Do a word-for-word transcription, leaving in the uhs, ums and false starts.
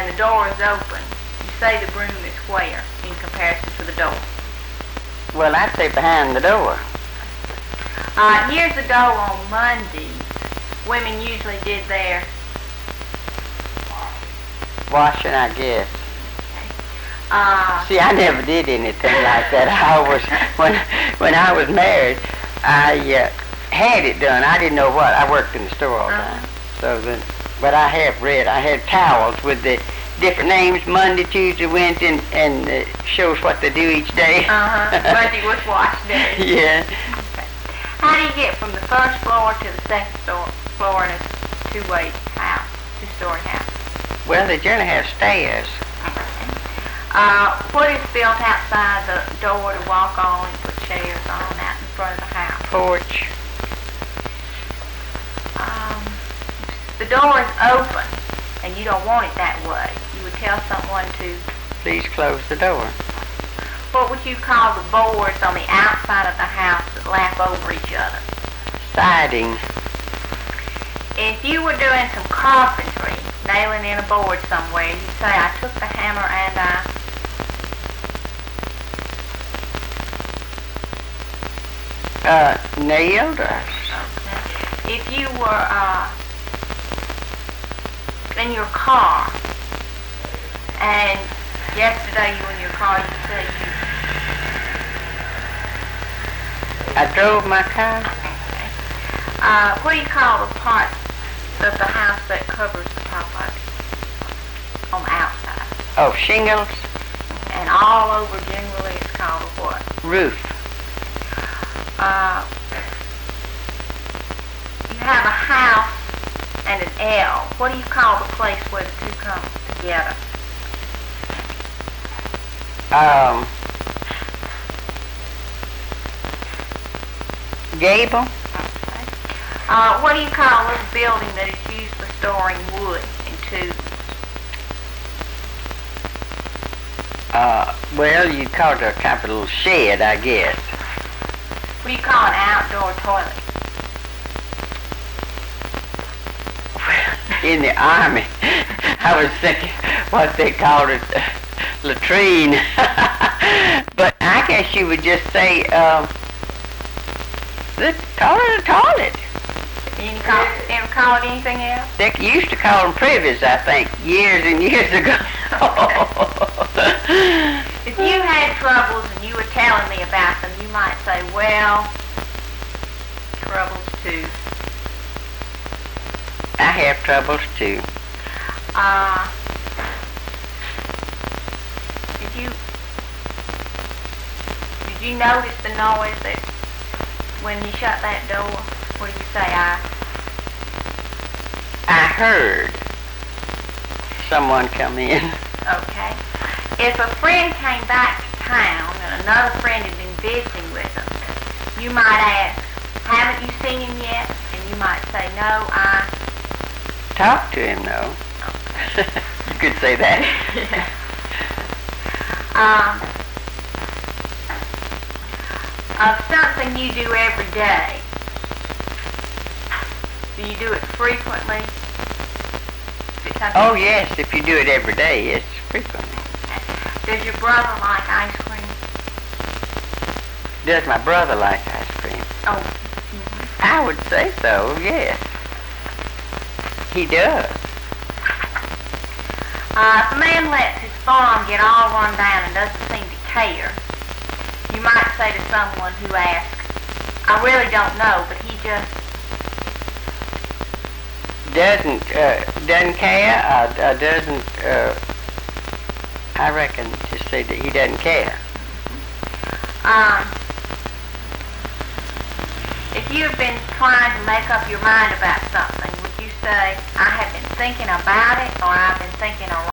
and the door is open, you say the room is where in comparison to the door? Well, I'd say behind the door. Uh, years ago on Mondays, women usually did their washing, I guess. Uh, See, I never did anything like that. I was when when I was married, I uh, had it done. I didn't know what. I worked in the store all the time, uh-huh. so then. But I have read. I had towels with the different names: Monday, Tuesday, Wednesday, and, and uh, shows what they do each day. Uh-huh. Monday was wash day. Yeah. Okay. How do you get from the first floor to the second floor, floor in a two-way house, two-story house? Well, they generally have stairs. Uh, what is built outside the door to walk on and put chairs on out in front of the house? Porch. Um, the door is open, and you don't want it that way. You would tell someone to... Please close the door. What would you call the boards on the outside of the house that lap over each other? Siding. If you were doing some carpentry, nailing in a board somewhere, you'd say, I took the hammer and I... Uh, nailed or... Okay. If you were, uh, in your car, and yesterday you were in your car, you said you... I drove my car. Okay. Uh, what do you call the part of the house that covers the top of it? On the outside. Oh, shingles. And all over generally it's called a what? Roof. Uh, you have a house and an L. What do you call the place where the two come together? Um, gable. Okay. Uh, what do you call a little building that is used for storing wood and tubes? Uh, well, you'd call it a kind of little shed, I guess. What do you call an outdoor toilet? In the Army, I was thinking what they called it, uh, latrine. But I guess you would just say, uh, the toilet, toilet. You call, ever call it anything else? They used to call them privies, I think, years and years ago. If you had troubles and you were telling me about them, you might say, well, troubles too. I have troubles too. Uh, did you, did you notice the noise that when you shut that door? What do you say? I, I heard someone come in. okay. If a friend came back to town and another friend had been visiting with them, you might ask, haven't you seen him yet? And you might say, no, I... Talk to him, though. You could say that. um, of something you do every day, do you do it frequently? Oh, yes, if you do it every day, yes, frequently. Does your brother like ice cream? Does my brother like ice cream? Oh. Mm-hmm. I would say so, yes. He does. Uh, if a man lets his farm get all run down and doesn't seem to care, you might say to someone who asks, I really don't know, but he just... Doesn't, uh, doesn't care, or uh, doesn't, uh, I reckon, just say that he doesn't care. Um, if you've been trying to make up your mind about something, would you say, I have been thinking about it, or I've been thinking a